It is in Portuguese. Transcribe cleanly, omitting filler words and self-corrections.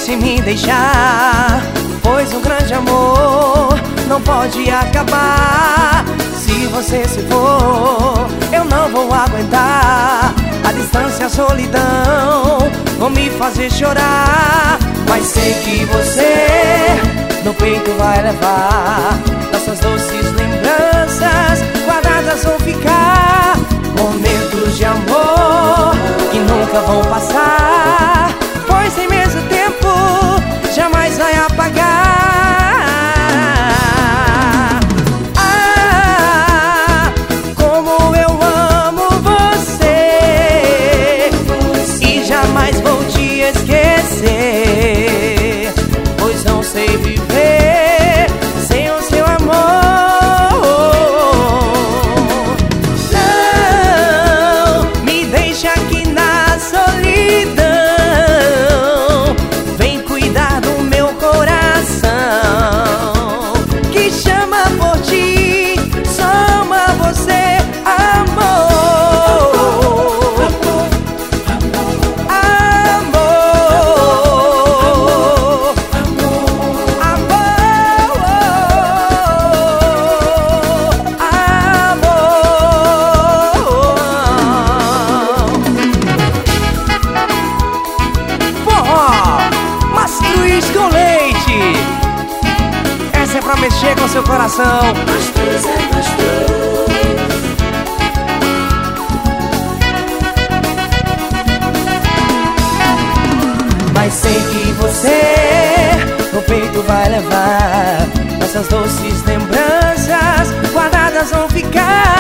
deixe me deixar, pois um grande amor não pode acabar. Se você se for, eu não vou aguentar. A distância, a solidão vão me fazer chorar. Mas sei que você no peito vai levar. Nossas doces lembranças guardadas vão ficar. Momentos de amor que nunca vão passar, pois em mesmo tempo jamais vai apagar. Ah, como eu amo você, e jamais vou te esquecer, pois não sei viver sem o seu amor. Não me deixa aqui na solidão, vem cuidar do meu coração, que chama por ti, soma você, amor. Com leite, essa é pra mexer com seu coração. Gostoso é gostoso. Mas sei que você no peito vai levar. Nossas doces lembranças guardadas vão ficar.